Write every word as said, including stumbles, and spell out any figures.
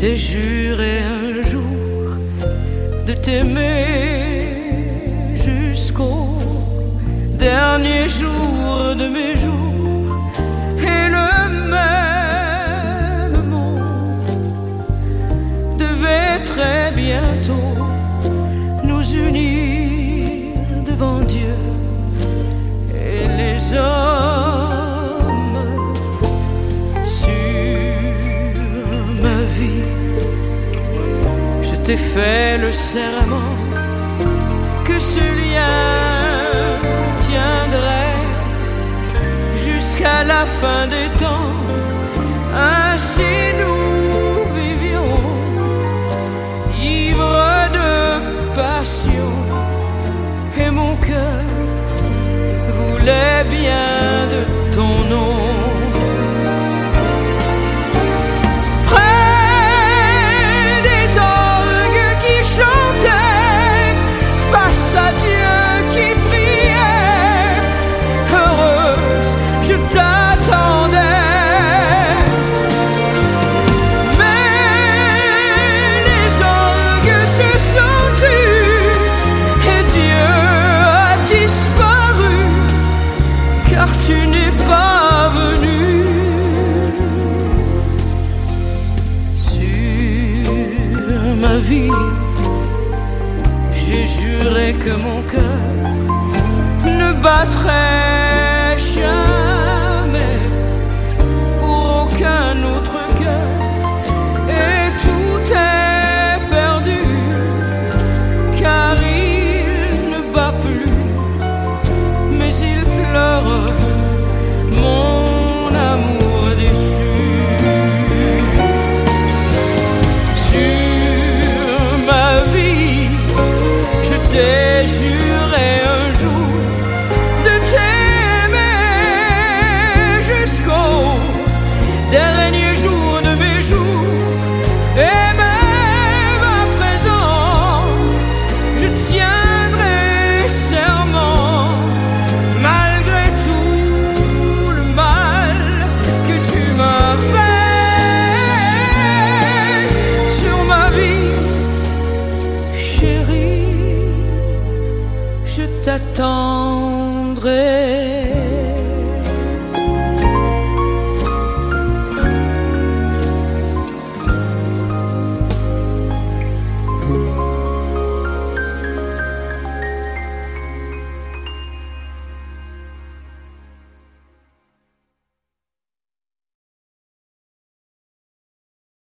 t'ai juré un jour de t'aimer jusqu'au dernier jour de mes jours, et le même mot devait très bientôt nous unir devant Dieu et les hommes. Sur ma vie, je t'ai fait le serment que ce lien tiendrait jusqu'à la fin des temps. Ainsi nous vivions, ivres de passion, et mon cœur voulait bien de ton nom. À Dieu qui priait, heureuse, je t'attendais. Mais les orgues se sont tus et Dieu a disparu, car tu n'es pas venu. Sur ma vie, j'ai juré que mon cœur ne battrait jamais pour aucun autre cœur, et tout est perdu, car il ne bat plus, mais il pleure mon amour déçu. Sur ma vie, je t'ai juré un jour de t'aimer jusqu'au dernier jour de mes jours, et même à présent je tiendrai serment, malgré tout le mal que tu m'as fait. Sur ma vie, chérie, je t'attendrai.